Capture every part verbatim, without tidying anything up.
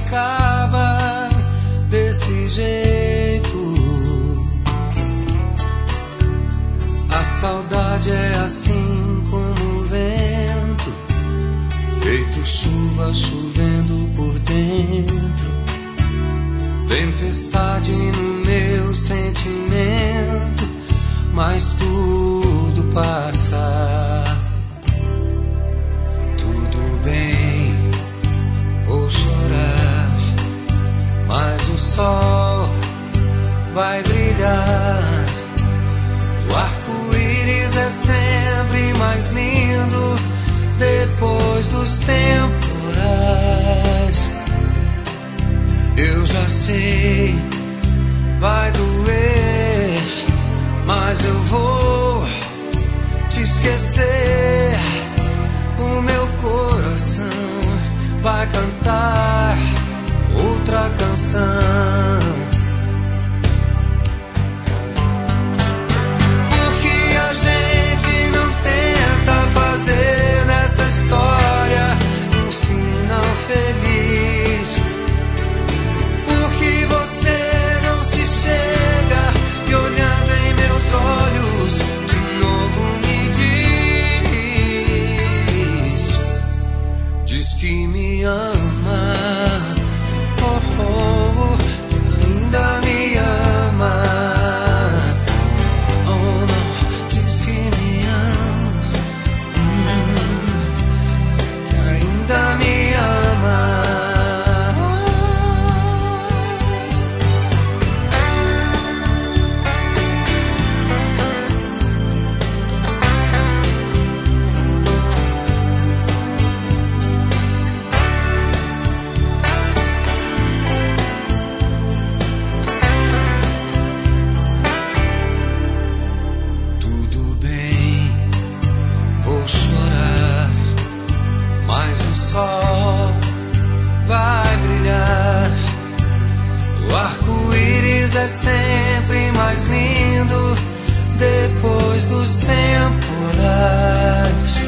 acaba desse jeito. A saudade é assim como o vento, feito chuva chovendo por dentro. Tempestade no meu sentimento, mas tudo passa. Tudo bem, vou chorar, mas o sol vai brilhar. O arco-íris é sempre mais lindo depois dos temporais. Eu já sei, vai doer, mas eu vou te esquecer. O meu coração vai cantar outra canção. O que a gente não tenta fazer nessa história um final feliz? Por que você não se chega e olhando em meus olhos de novo me diz, diz que me ama, oh, oh, ainda me ama, oh não, diz que me ama, hum, que ainda me ama. Tudo bem, vou chorar, mas o sol vai brilhar. O arco-íris é sempre mais lindo depois dos temporais.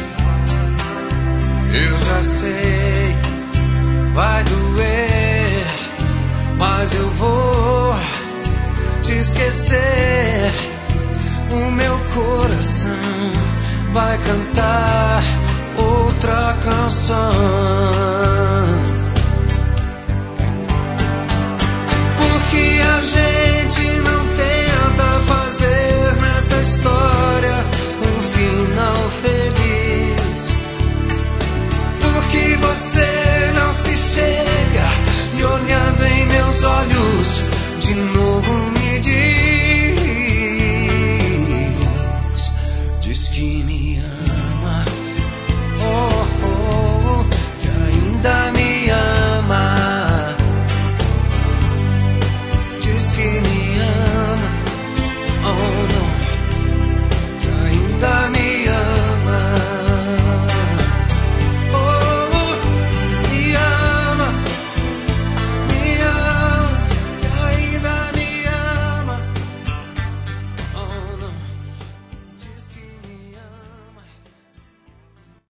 Eu já sei, vai doer, mas eu vou te esquecer. O meu coração vai cantar outra canção.